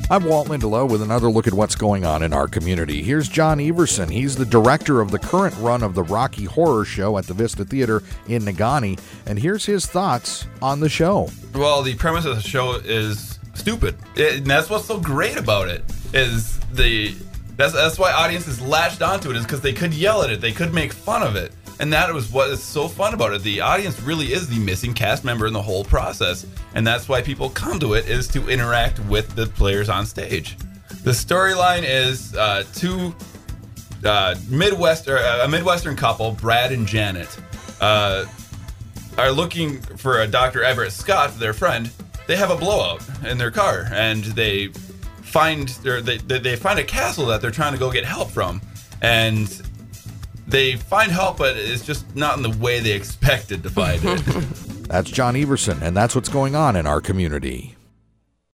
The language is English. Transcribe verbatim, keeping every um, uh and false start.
I'm Walt Lindelof with another look at what's going on in our community. Here's John Everson. He's the director of the current run of the Rocky Horror Show at the Vista Theater in Negaunee, and here's his thoughts on the show. Well, the premise of the show is stupid, it, and that's what's so great about it. Is the that's that's why audiences latched onto it, is because they could yell at it, they could make fun of it. And that was what is so fun about it. The audience really is the missing cast member in the whole process. And that's why people come to it, is to interact with the players on stage. The storyline is uh, two uh, Midwestern, uh, a Midwestern couple, Brad and Janet, uh, are looking for a Doctor Everett Scott, their friend. They have a blowout in their car, and they find they they find a castle that they're trying to go get help from. And they find help, but it's just not in the way they expected to find it. That's John Everson, and that's what's going on in our community.